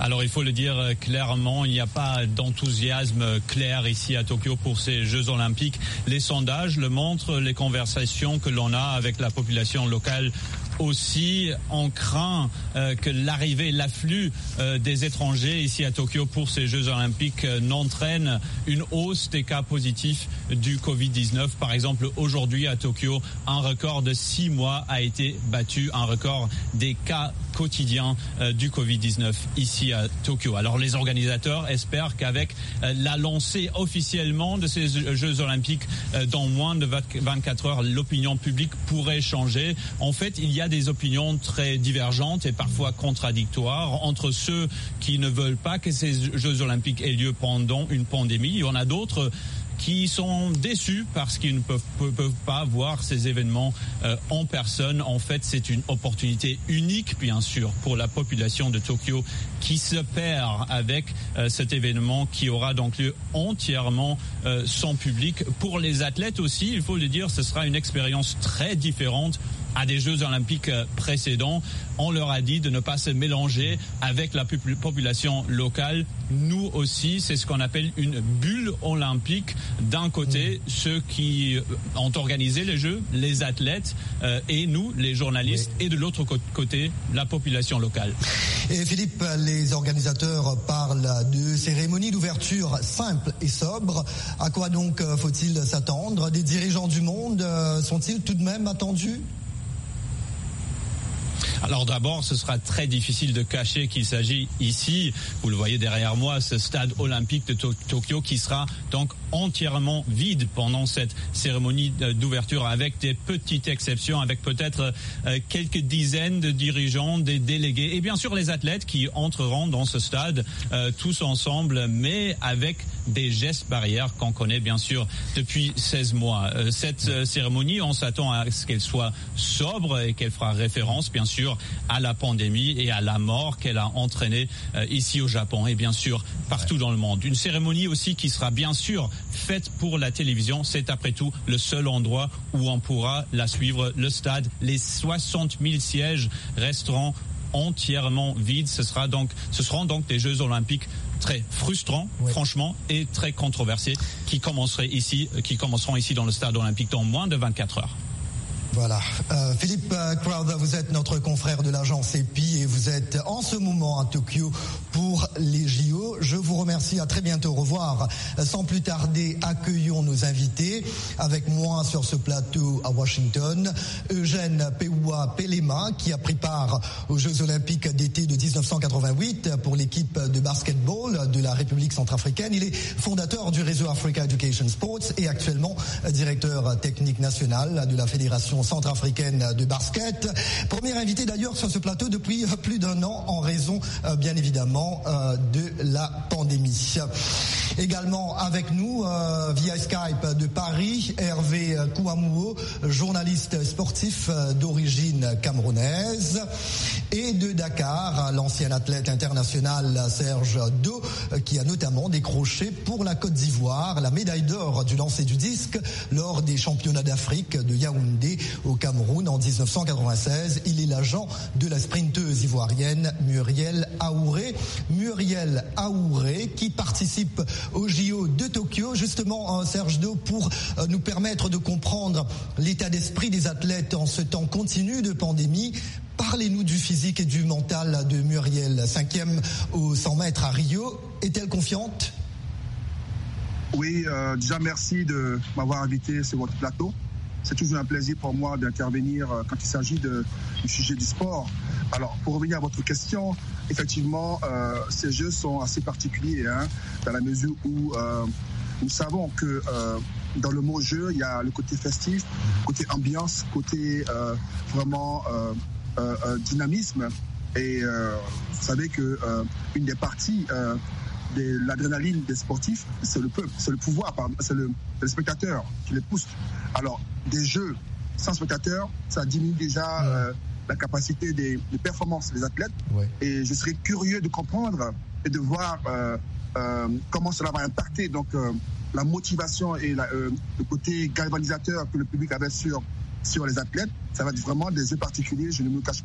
Alors il faut le dire clairement, il n'y a pas d'enthousiasme clair ici à Tokyo pour ces Jeux Olympiques. Les sondages le montrent, les conversations que l'on a avec la population locale aussi. On craint que l'afflux des étrangers ici à Tokyo pour ces Jeux Olympiques n'entraîne une hausse des cas positifs du Covid-19. Par exemple, aujourd'hui à Tokyo, un record de 6 mois a été battu, un record des cas quotidiens du Covid-19 ici à Tokyo. Alors les organisateurs espèrent qu'avec la lancée officiellement de ces Jeux Olympiques dans moins de 24 heures, l'opinion publique pourrait changer. En fait, il y a des opinions très divergentes et parfois contradictoires entre ceux qui ne veulent pas que ces Jeux Olympiques aient lieu pendant une pandémie. Il y en a d'autres qui sont déçus parce qu'ils ne peuvent pas voir ces événements en personne. En fait, c'est une opportunité unique, bien sûr, pour la population de Tokyo qui se perd avec cet événement qui aura donc lieu entièrement sans public. Pour les athlètes aussi, il faut le dire, ce sera une expérience très différente à des Jeux Olympiques précédents. On leur a dit de ne pas se mélanger avec la population locale. Nous aussi, c'est ce qu'on appelle une bulle olympique. D'un côté, ceux qui ont organisé les Jeux, les athlètes, et nous, les journalistes, et de l'autre côté, la population locale. Et Philippe, les organisateurs parlent de cérémonies d'ouverture simples et sobres. À quoi donc faut-il s'attendre? Des dirigeants du monde sont-ils tout de même attendus? Alors d'abord, ce sera très difficile de cacher qu'il s'agit ici, vous le voyez derrière moi, ce stade olympique de Tokyo qui sera donc entièrement vide pendant cette cérémonie d'ouverture, avec des petites exceptions, avec peut-être quelques dizaines de dirigeants, des délégués et bien sûr les athlètes qui entreront dans ce stade tous ensemble, mais avec des gestes barrières qu'on connaît bien sûr depuis 16 mois. Cette cérémonie, on s'attend à ce qu'elle soit sobre et qu'elle fera référence bien sûr à la pandémie et à la mort qu'elle a entraînée ici au Japon et bien sûr partout dans le monde. Une cérémonie aussi qui sera bien sûr faite pour la télévision. C'est après tout le seul endroit où on pourra la suivre. Le stade, les 60 000 sièges resteront entièrement vides. Ce seront donc des Jeux Olympiques très frustrants, franchement, et très controversés qui commenceront ici dans le stade olympique dans moins de 24 heures. Voilà. Philippe Crowther, vous êtes notre confrère de l'agence EPI et vous êtes en ce moment à Tokyo pour les JO. Je vous remercie, à très bientôt, au revoir. Sans plus tarder, accueillons nos invités. Avec moi sur ce plateau à Washington, Eugène Pewa-Pelema, qui a pris part aux Jeux Olympiques d'été de 1988 pour l'équipe de basketball de la République centrafricaine. Il est fondateur du réseau Africa Education Sports et actuellement directeur technique national de la Fédération centrafricaine de basket. Premier invité d'ailleurs sur ce plateau depuis plus d'un an en raison bien évidemment de la pandémie. Également avec nous via Skype de Paris, Hervé Kouamouo, journaliste sportif d'origine camerounaise, et de Dakar, l'ancien athlète international Serge Do, qui a notamment décroché pour la Côte d'Ivoire la médaille d'or du lancer du disque lors des championnats d'Afrique de Yaoundé au Cameroun en 1996. Il est l'agent de la sprinteuse ivoirienne Muriel Aouré. Muriel Aouré qui participe au JO de Tokyo, justement Serge Do, pour nous permettre de comprendre l'état d'esprit des athlètes en ce temps continu de pandémie. Parlez-nous du physique et du mental de Muriel, 5e aux 100 mètres à Rio. Est-elle confiante? Oui, déjà merci de m'avoir invité sur votre plateau. C'est toujours un plaisir pour moi d'intervenir quand il s'agit du sujet du sport. Alors, pour revenir à votre question, effectivement, ces Jeux sont assez particuliers, dans la mesure où nous savons que dans le mot jeu, il y a le côté festif, côté ambiance, côté vraiment dynamisme. Et vous savez que une des parties de l'adrénaline des sportifs, c'est le peuple, c'est le pouvoir, c'est le spectateur qui les pousse. Alors, des jeux sans spectateurs, ça diminue déjà la capacité des performances des athlètes. Ouais. Et je serais curieux de comprendre et de voir comment cela va impacter donc la motivation et le côté galvanisateur que le public avait sur les athlètes. Ça va être vraiment des jeux particuliers, je ne me le cache pas.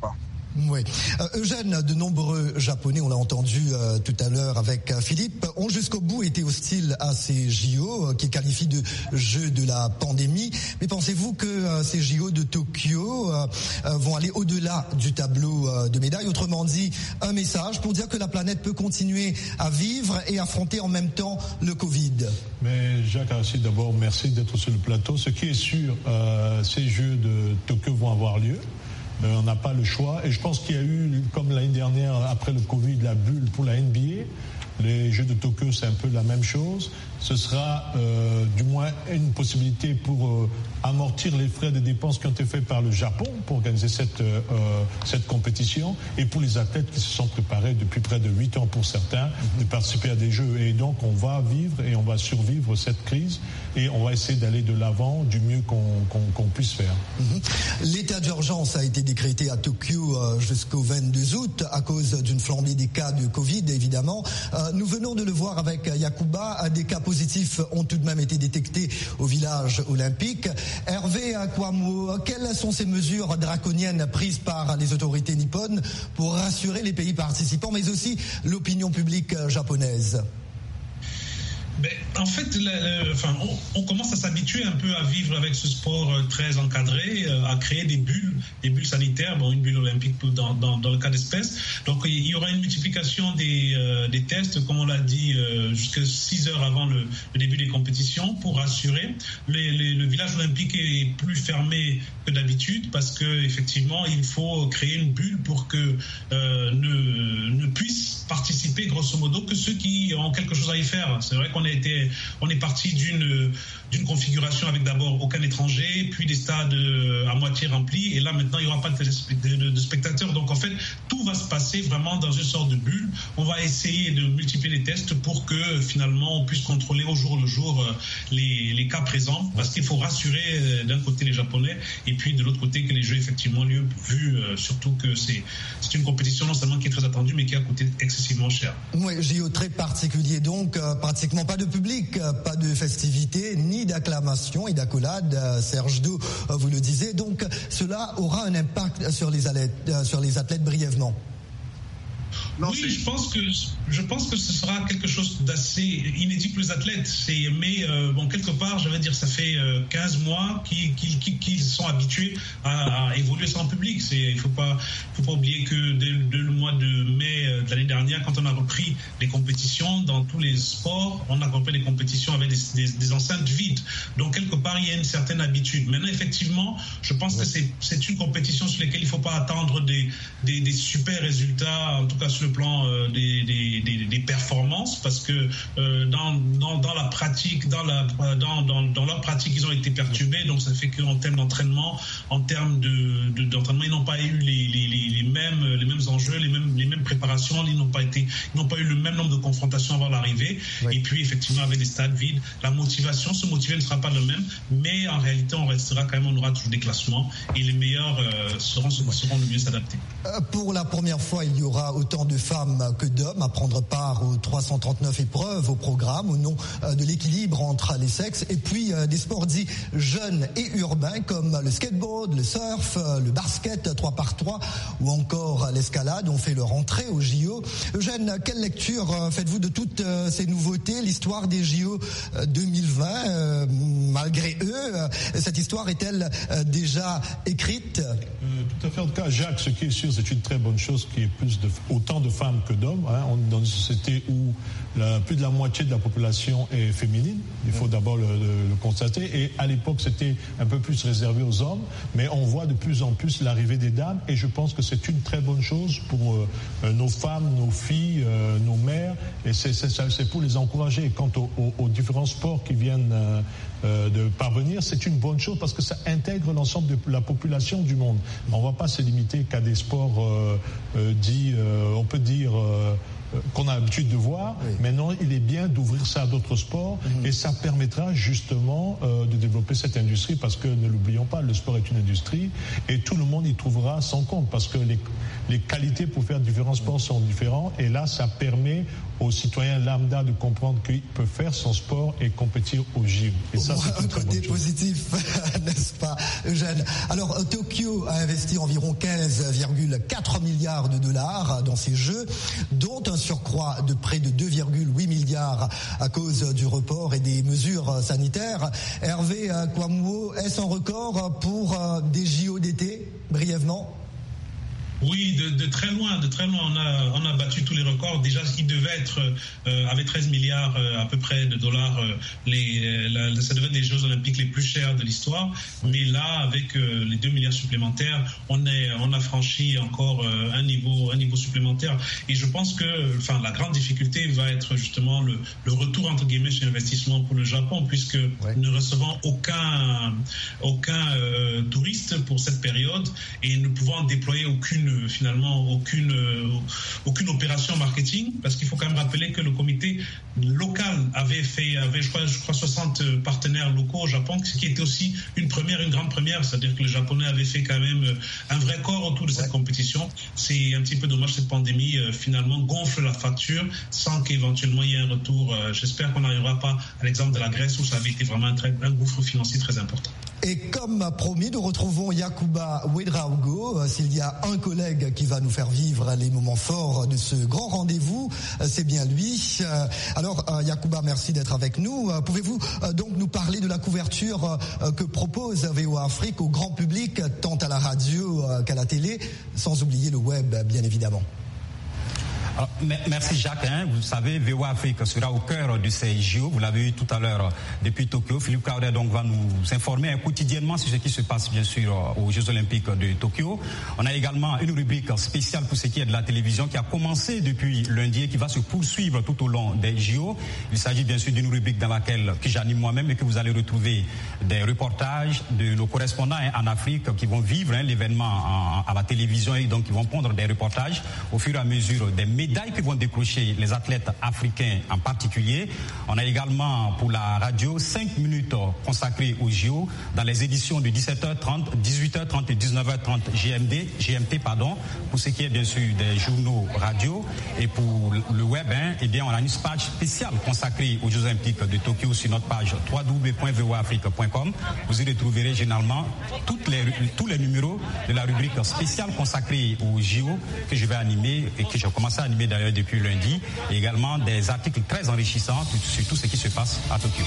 Oui. Eugène, de nombreux Japonais, on l'a entendu tout à l'heure avec Philippe, ont jusqu'au bout été hostiles à ces JO qui qualifient de jeux de la pandémie. Mais pensez-vous que ces JO de Tokyo vont aller au-delà du tableau de médailles? Autrement dit, un message pour dire que la planète peut continuer à vivre et affronter en même temps le Covid. Mais Jacques Arassi, d'abord, merci d'être sur le plateau. Ce qui est sûr, ces Jeux de Tokyo vont avoir lieu. On n'a pas le choix. Et je pense qu'il y a eu, comme l'année dernière, après le Covid, la bulle pour la NBA. Les Jeux de Tokyo, c'est un peu la même chose. Ce sera du moins une possibilité pour amortir les frais de dépenses qui ont été faits par le Japon pour organiser cette compétition, et pour les athlètes qui se sont préparés depuis près de 8 ans pour certains de participer à des Jeux. Et donc on va vivre et on va survivre cette crise, et on va essayer d'aller de l'avant du mieux qu'on puisse faire. L'état d'urgence a été décrété à Tokyo jusqu'au 22 août à cause d'une flambée des cas de Covid, évidemment. Nous venons de le voir avec Yacouba, des cas positifs ont tout de même été détectés au village olympique. Hervé Kwamo, quelles sont ces mesures draconiennes prises par les autorités nippones pour rassurer les pays participants, mais aussi l'opinion publique japonaise? En fait, on commence à s'habituer un peu à vivre avec ce sport très encadré, à créer des bulles sanitaires, une bulle olympique dans le cas d'espèce. Donc il y aura une multiplication des tests, comme on l'a dit, jusqu'à 6 heures avant le début des compétitions, pour rassurer. Le village olympique est plus fermé que d'habitude, parce que effectivement il faut créer une bulle pour que ne puissent participer grosso modo que ceux qui ont quelque chose à y faire. C'est vrai qu'on est parti d'une configuration avec d'abord aucun étranger, puis des stades à moitié remplis, et là maintenant il n'y aura pas de spectateurs. Donc en fait tout va se passer vraiment dans une sorte de bulle. On va essayer de multiplier les tests pour que finalement on puisse contrôler au jour le jour les cas présents, parce qu'il faut rassurer d'un côté les Japonais, et puis de l'autre côté que les Jeux effectivement lieu, vu surtout que c'est une compétition non seulement qui est très attendue, mais qui a coûté excessivement cher. Oui, JO très particulier donc, pratiquement pas de public, pas de festivités, ni d'acclamation et d'accolade. Serge Do, vous le disiez, donc cela aura un impact sur les athlètes brièvement. Oui, je pense que ce sera quelque chose d'assez inédit pour les athlètes. Mais quelque part, je vais dire, ça fait 15 mois qu'ils sont habitués à évoluer sans public. Il faut pas oublier que dès le mois de mai de l'année dernière, quand on a repris les compétitions dans tous les sports, on a repris les compétitions avec des enceintes vides. Donc quelque part, il y a une certaine habitude. Maintenant, effectivement, je pense que c'est une compétition sur laquelle il ne faut pas attendre des super résultats, en tout cas sur le plan des performances, parce que dans la pratique, dans leur pratique, ils ont été perturbés. Donc ça fait qu'en termes d'entraînement, d'entraînement, ils n'ont pas eu les mêmes enjeux, les mêmes préparations. Ils n'ont pas eu le même nombre de confrontations avant l'arrivée. Oui. Et puis effectivement, avec des stades vides, la motivation, se motiver ne sera pas le même, mais en réalité, on aura toujours des classements, et les meilleurs seront le mieux s'adapter. Pour la première fois, il y aura autant de femmes que d'hommes à prendre part aux 339 épreuves au programme, au nom de l'équilibre entre les sexes, et puis des sports dits jeunes et urbains comme le skateboard, le surf, le basket 3x3 ou encore l'escalade ont fait leur entrée au JO. Eugène, quelle lecture faites-vous de toutes ces nouveautés? L'histoire des JO 2020, malgré eux, cette histoire est-elle déjà écrite? Tout à fait. En tout cas, Jacques, ce qui est sûr, c'est une très bonne chose qu'il y ait autant de femmes que d'hommes. On est dans une société où plus de la moitié de la population est féminine. Il faut d'abord le constater. Et à l'époque, c'était un peu plus réservé aux hommes. Mais on voit de plus en plus l'arrivée des dames. Et je pense que c'est une très bonne chose pour nos femmes, nos filles, nos mères. Et c'est pour les encourager. Et quant aux différents sports qui viennent de parvenir, c'est une bonne chose parce que ça intègre l'ensemble de la population du monde. On ne va pas se limiter qu'à des sports dits, on peut dire, qu'on a l'habitude de voir. Oui. Maintenant, il est bien d'ouvrir ça à d'autres sports et ça permettra justement de développer cette industrie, parce que ne l'oublions pas, le sport est une industrie et tout le monde y trouvera son compte, parce que les qualités pour faire différents sports sont différents. Et là, ça permet aux citoyens lambda de comprendre qu'il peut faire son sport et compétir au JO. Et ça, c'est un côté positif, n'est-ce pas, Eugène? Alors, Tokyo a investi environ 15,4 milliards de dollars dans ces Jeux, dont un surcroît de près de 2,8 milliards à cause du report et des mesures sanitaires. Hervé Kouamouo, est-ce un record pour des JO d'été, brièvement? Oui, de très loin, on a battu tous les records. Déjà, ce qui devait être avec 13 milliards à peu près de dollars, ça devait être les Jeux Olympiques les plus chers de l'histoire. Mais là, avec les 2 milliards supplémentaires, on a franchi encore un niveau supplémentaire. Et je pense que, la grande difficulté va être justement le retour entre guillemets sur investissement pour le Japon, puisque nous ne recevons aucun touriste pour cette période et ne pouvant déployer aucune opération marketing, parce qu'il faut quand même rappeler que le comité local avait je crois 60 partenaires locaux au Japon, ce qui était aussi une grande première, c'est-à-dire que les Japonais avaient fait quand même un vrai corps autour de cette compétition. C'est un petit peu dommage, cette pandémie finalement gonfle la facture sans qu'éventuellement il y ait un retour. J'espère qu'on n'arrivera pas à l'exemple de la Grèce où ça avait été vraiment un gouffre financier très important. Et comme promis, nous retrouvons Yacouba Ouedraogo. S'il y a un collègue qui va nous faire vivre les moments forts de ce grand rendez-vous, c'est bien lui. Alors, Yacouba, merci d'être avec nous. Pouvez-vous donc nous parler de la couverture que propose VOA Afrique au grand public, tant à la radio qu'à la télé, sans oublier le web, bien évidemment? Merci Jacques. Vous savez, VOA Afrique sera au cœur de ces JO. Vous l'avez vu tout à l'heure depuis Tokyo. Philippe Kauder donc va nous informer quotidiennement sur ce qui se passe bien sûr aux Jeux Olympiques de Tokyo. On a également une rubrique spéciale pour ce qui est de la télévision qui a commencé depuis lundi et qui va se poursuivre tout au long des JO. Il s'agit bien sûr d'une rubrique dans laquelle que j'anime moi-même et que vous allez retrouver des reportages de nos correspondants en Afrique qui vont vivre l'événement à la télévision et donc qui vont pondre des reportages au fur et à mesure des médailles que vont décrocher les athlètes africains en particulier. On a également pour la radio 5 minutes consacrées aux JO dans les éditions de 17h30, 18h30 et 19h30 GMT pour ce qui est bien sûr des journaux radio. Et pour le web, on a une page spéciale consacrée aux Jeux Olympiques de Tokyo sur notre page www.voaafrique.com. Vous y retrouverez généralement tous les numéros de la rubrique spéciale consacrée aux JO que je vais animer et que j'ai commencé à animer d'ailleurs depuis lundi, et également des articles très enrichissants sur tout ce qui se passe à Tokyo.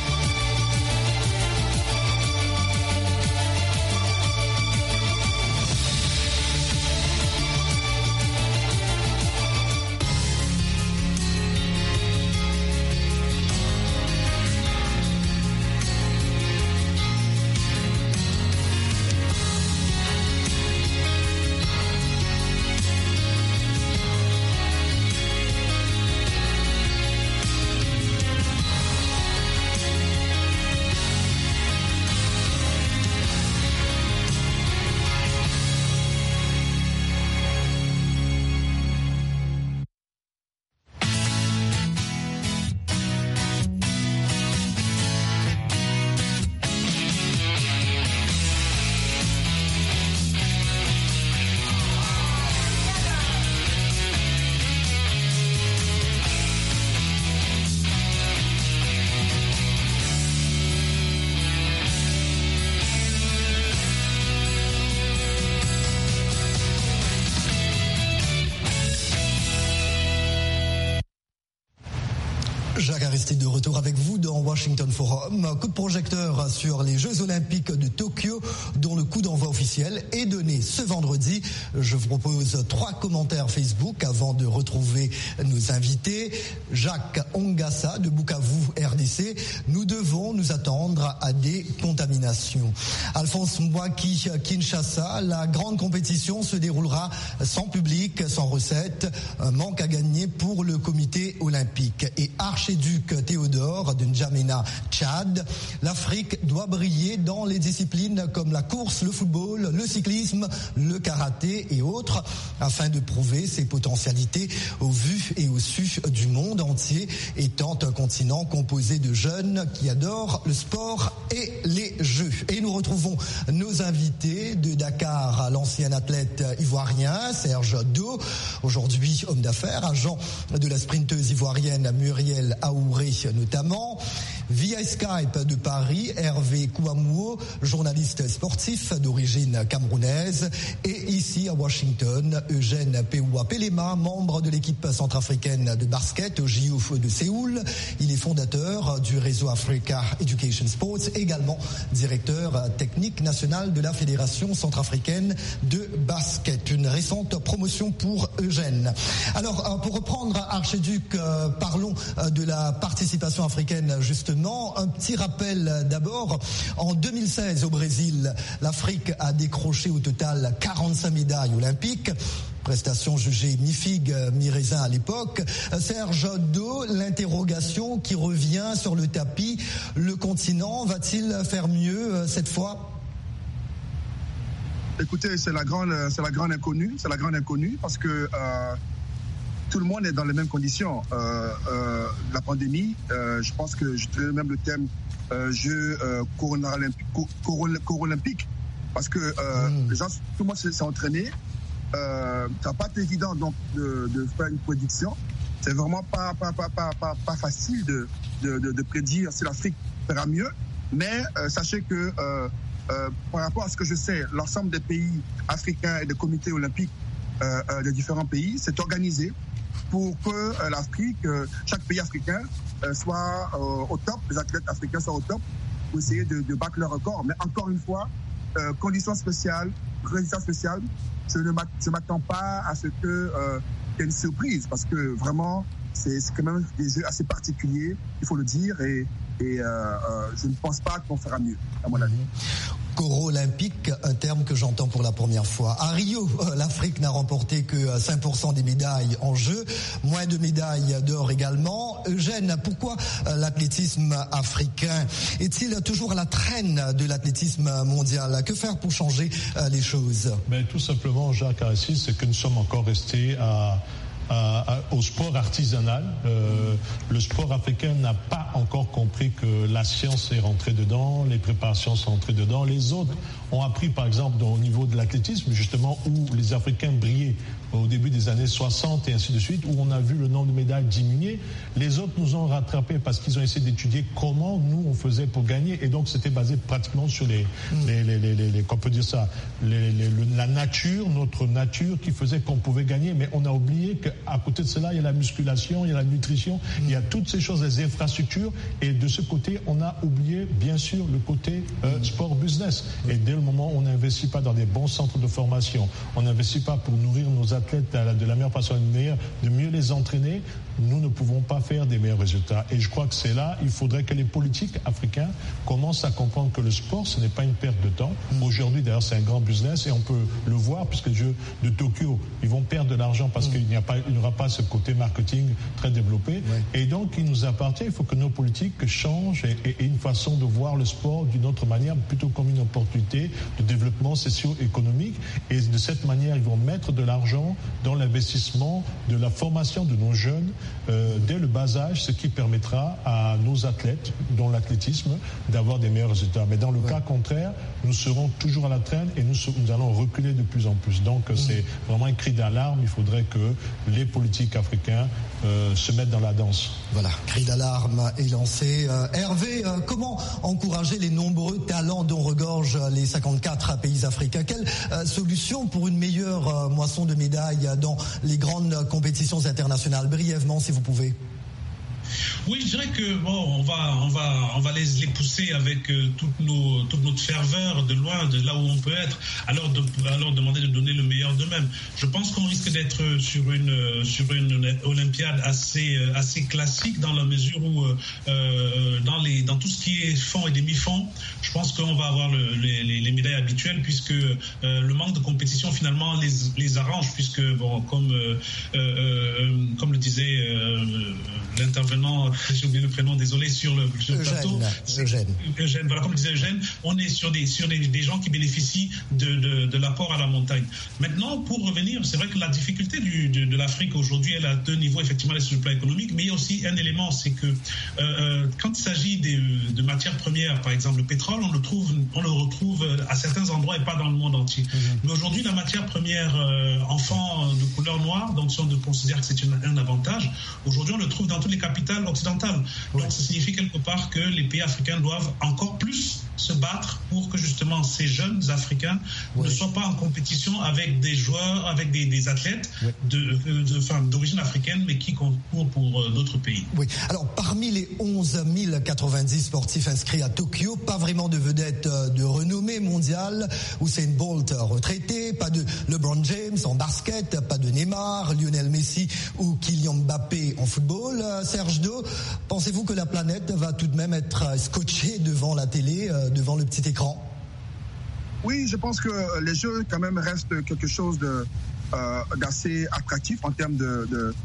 Jacques Aristide de retour avec vous dans Washington Forum. Coup de projecteur sur les Jeux Olympiques de Tokyo dont le coup d'envoi officiel est donné ce vendredi. Je vous propose 3 commentaires Facebook avant de retrouver nos invités. Jacques Ongassa de Bukavu, RDC. Nous devons nous attendre à des contaminations. Alphonse Mbouaki, Kinshasa. La grande compétition se déroulera sans public, sans recette. Un manque à gagner pour le comité olympique. Et Archiduc Théodore de N'Djamena, Tchad. L'Afrique doit briller dans les disciplines comme la course, le football, le cyclisme, le karaté et autres afin de prouver ses potentialités au vu et au su du monde entier, étant un continent composé de jeunes qui adorent le sport et les Jeux. Et nous retrouvons nos invités de Dakar, l'ancien athlète ivoirien Serge Do, aujourd'hui homme d'affaires, agent de la sprinteuse ivoirienne Muriel Aouré notamment. Via Skype de Paris, Hervé Kouamouo, journaliste sportif d'origine camerounaise. Et ici à Washington, Eugène Peoua Pelema, membre de l'équipe centrafricaine de basket au JO de Séoul. Il est fondateur du réseau Africa Education Sports, également directeur technique national de la Fédération centrafricaine de basket. Une récente promotion pour Eugène. Alors, pour reprendre Archiduc, parlons de la participation africaine justement. Un petit rappel d'abord. En 2016 au Brésil, l'Afrique a décroché au total 45 médailles olympiques. Prestation jugée mi-figue, mi-raisin à l'époque. Serge Do, l'interrogation qui revient sur le tapis. Le continent va-t-il faire mieux cette fois ? Écoutez, c'est la grande inconnue. C'est la grande inconnue parce que tout le monde est dans les mêmes conditions. La pandémie, je pense que je dirais même le thème Jeux Corolympiques, parce que les gens, tout le monde s'est entraîné. Ça va pas être évident donc de faire une prédiction. C'est vraiment pas facile de prédire si l'Afrique fera mieux. Mais sachez que par rapport à ce que je sais, l'ensemble des pays africains et des comités olympiques des différents pays s'est organisé pour que l'Afrique, chaque pays africain soit au top, les athlètes africains soient au top pour essayer de battre leur record. Mais encore une fois, conditions spéciales, résultats spéciaux, je ne m'attends pas à ce qu'il y ait une surprise parce que vraiment, c'est quand même des jeux assez particuliers, il faut le dire, et je ne pense pas qu'on fera mieux, à mon avis. Coro-olympique, un terme que j'entends pour la première fois. À Rio, l'Afrique n'a remporté que 5% des médailles en jeu, moins de médailles d'or également. Eugène, pourquoi l'athlétisme africain est-il toujours à la traîne de l'athlétisme mondial ? Que faire pour changer les choses ? Tout simplement, Jacques Aristide, c'est que nous sommes encore restés au sport artisanal. Le sport africain n'a pas encore compris que la science est rentrée dedans, les préparations sont entrées dedans. Les autres ont appris, par exemple, au niveau de l'athlétisme, justement, où les Africains brillaient au début des années 60 et ainsi de suite, où on a vu le nombre de médailles diminuer. Les autres nous ont rattrapés parce qu'ils ont essayé d'étudier comment nous on faisait pour gagner, et donc c'était basé pratiquement sur qu'on peut dire ça, la nature, notre nature qui faisait qu'on pouvait gagner. Mais on a oublié qu'à côté de cela, il y a la musculation, il y a la nutrition, il y a toutes ces choses, les infrastructures, et de ce côté, on a oublié bien sûr le côté sport business. Et dès le moment où on n'investit pas dans des bons centres de formation, on n'investit pas pour nourrir nos athlètes de la meilleure façon, de mieux les entraîner, nous ne pouvons pas faire des meilleurs résultats. Et je crois que c'est là, il faudrait que les politiques africains commencent à comprendre que le sport, ce n'est pas une perte de temps. Aujourd'hui, d'ailleurs, c'est un grand business et on peut le voir puisque les Jeux de Tokyo, ils vont perdre de l'argent parce qu'il n'y aura pas ce côté marketing très développé. Et donc, il nous appartient, il faut que nos politiques changent et une façon de voir le sport d'une autre manière, plutôt comme une opportunité de développement socio-économique. Et de cette manière, ils vont mettre de l'argent dans l'investissement de la formation de nos jeunes dès le bas âge, ce qui permettra à nos athlètes, dont l'athlétisme, d'avoir des meilleurs résultats. Mais dans le cas contraire, nous serons toujours à la traîne et nous allons reculer de plus en plus. Donc c'est vraiment un cri d'alarme. Il faudrait que les politiques africains se mettent dans la danse. Voilà, cri d'alarme est lancé. Hervé, comment encourager les nombreux talents dont regorgent les 54 pays africains ? Quelle solution pour une meilleure moisson de médailles dans les grandes compétitions internationales ? Brièvement, si vous pouvez. Oui, je dirais que on va les pousser avec toute notre ferveur de loin, de là où on peut être. Alors demander de donner le meilleur d'eux-mêmes. Je pense qu'on risque d'être sur une Olympiade assez classique dans la mesure où dans tout ce qui est fonds et demi-fonds, je pense qu'on va avoir les médailles habituelles puisque le manque de compétition finalement les arrange puisque comme comme le disait l'intervenant, j'ai oublié le prénom, désolé, sur le plateau. Eugène, voilà, comme le disait Eugène, on est sur des gens qui bénéficient de l'apport à la montagne. Maintenant, pour revenir, c'est vrai que la difficulté de l'Afrique aujourd'hui, elle a deux niveaux, effectivement, sur le plan économique, mais il y a aussi un élément, c'est que quand il s'agit de matières premières, par exemple le pétrole, on le retrouve à certains endroits et pas dans le monde entier. Mais aujourd'hui, la matière première enfant de couleur noire, donc si on considère que c'est un avantage, aujourd'hui on le trouve dans toutes les capitales occidentales. Donc ça signifie quelque part que les pays africains doivent encore plus se battre pour que justement ces jeunes Africains ne soient pas en compétition avec des joueurs, avec des athlètes d'origine africaine, mais qui concourent pour d'autres pays. Oui. Alors parmi les 11 090 sportifs inscrits à Tokyo, pas vraiment de vedettes de renommée mondiale. Usain Bolt retraité, pas de LeBron James en basket, pas de Neymar, Lionel Messi ou Kylian Mbappé en football. Serge Do, pensez-vous que la planète va tout de même être scotchée devant la télé, devant le petit écran? Oui, je pense que les jeux quand même restent quelque chose d'assez attractif en termes de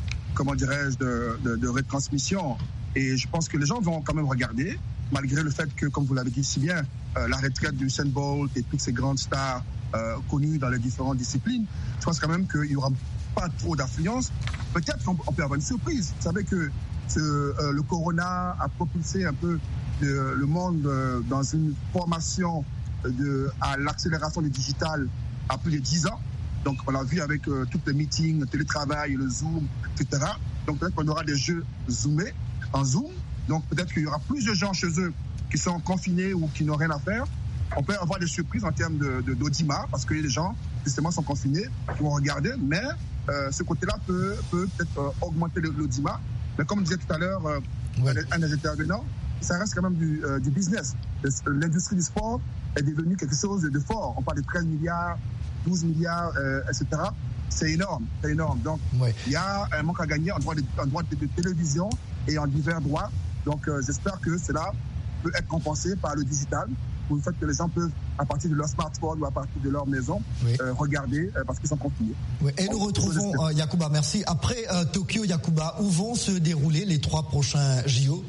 retransmission. Et je pense que les gens vont quand même regarder, malgré le fait que, comme vous l'avez dit si bien, la retraite d'Usain Bolt et toutes ces grandes stars connues dans les différentes disciplines, je pense quand même qu'il n'y aura pas trop d'affluence. Peut-être qu'on peut avoir une surprise. Vous savez que le corona a propulsé un peu le monde dans une formation à l'accélération du digital à plus de 10 ans. Donc on l'a vu avec tous les meetings, le télétravail, le Zoom, etc. Donc peut-être qu'on aura des jeux zoomés en Zoom. Donc peut-être qu'il y aura plus de gens chez eux qui sont confinés ou qui n'ont rien à faire. On peut avoir des surprises en termes d'audimat parce que les gens justement sont confinés, qui vont regarder, mais ce côté-là peut peut-être augmenter l'audimat. Mais comme disait tout à l'heure un des intervenants, ça reste quand même du business. L'industrie du sport est devenue quelque chose de fort. On parle de 13 milliards, 12 milliards, etc. C'est énorme. Donc, il y a un manque à gagner en droit de télévision et en divers droits. Donc, j'espère que cela peut être compensé par le digital, pour le fait que les gens peuvent, à partir de leur smartphone ou à partir de leur maison, regarder parce qu'ils sont confinés. Oui. Et nous retrouvons Yacouba, merci. Après Tokyo, Yacouba, où vont se dérouler les 3 prochains JO?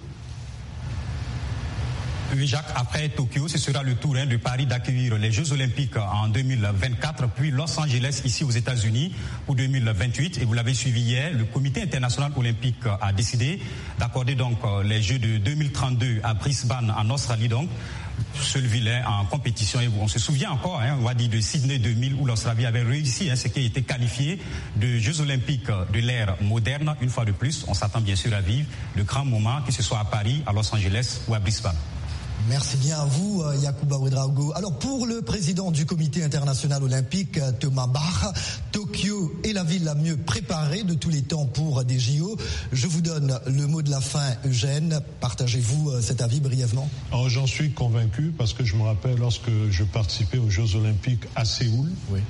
Oui, Jacques, après Tokyo, ce sera le tour de Paris d'accueillir les Jeux Olympiques en 2024, puis Los Angeles ici aux États-Unis pour 2028. Et vous l'avez suivi hier, le Comité international olympique a décidé d'accorder donc les Jeux de 2032 à Brisbane en Australie, donc seul vilain en compétition. Et on se souvient encore, on va dire, de Sydney 2000 où l'Australie avait réussi ce qui a été qualifié de Jeux Olympiques de l'ère moderne. Une fois de plus, on s'attend bien sûr à vivre le grand moment, que ce soit à Paris, à Los Angeles ou à Brisbane. Merci bien à vous, Yacouba Ouedraogo. Alors, pour le président du Comité international olympique, Thomas Bach, Tokyo est la ville la mieux préparée de tous les temps pour des JO. Je vous donne le mot de la fin, Eugène. Partagez-vous cet avis brièvement? Alors, j'en suis convaincu parce que je me rappelle lorsque je participais aux Jeux Olympiques à Séoul. Oui.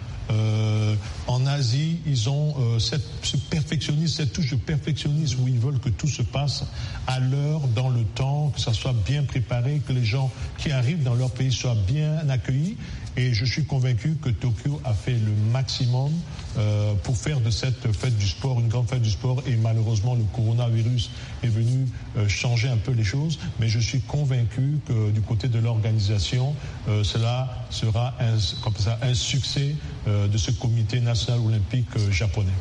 En Asie, ils ont ce perfectionnisme, cette touche de perfectionnisme où ils veulent que tout se passe à l'heure, dans le temps, que ça soit bien préparé, que les gens qui arrivent dans leur pays soient bien accueillis. Et je suis convaincu que Tokyo a fait le maximum pour faire de cette fête du sport une grande fête du sport. Et malheureusement, le coronavirus est venu changer un peu les choses. Mais je suis convaincu que du côté de l'organisation, cela sera un succès de ce comité national olympique japonais.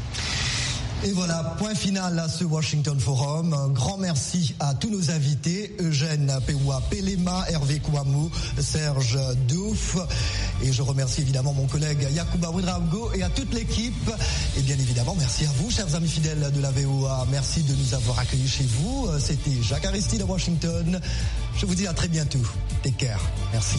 Et voilà, point final à ce Washington Forum. Un grand merci à tous nos invités, Eugène Pewa Pelema, Hervé Kouamou, Serge Douf. Et je remercie évidemment mon collègue Yacouba Ouedraogo et à toute l'équipe. Et bien évidemment, merci à vous, chers amis fidèles de la VOA. Merci de nous avoir accueillis chez vous. C'était Jacques Aristide à Washington. Je vous dis à très bientôt. Take care. Merci.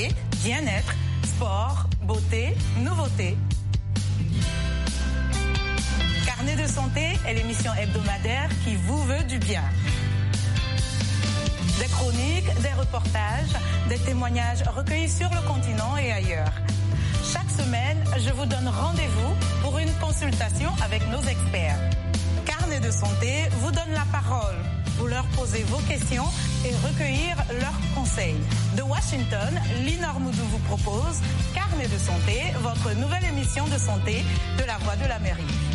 Bien-être, sport, beauté, nouveauté. santé est l'émission hebdomadaire qui vous veut du bien. Des chroniques, des reportages, des témoignages recueillis sur le continent et ailleurs. Chaque semaine, je vous donne rendez-vous pour une consultation avec nos experts. Carnet de santé vous donne la parole pour leur poser vos questions et recueillir leurs conseils. De Washington, Linor Moudou vous propose Carnet de santé, votre nouvelle émission de santé de la Voix de l'Amérique.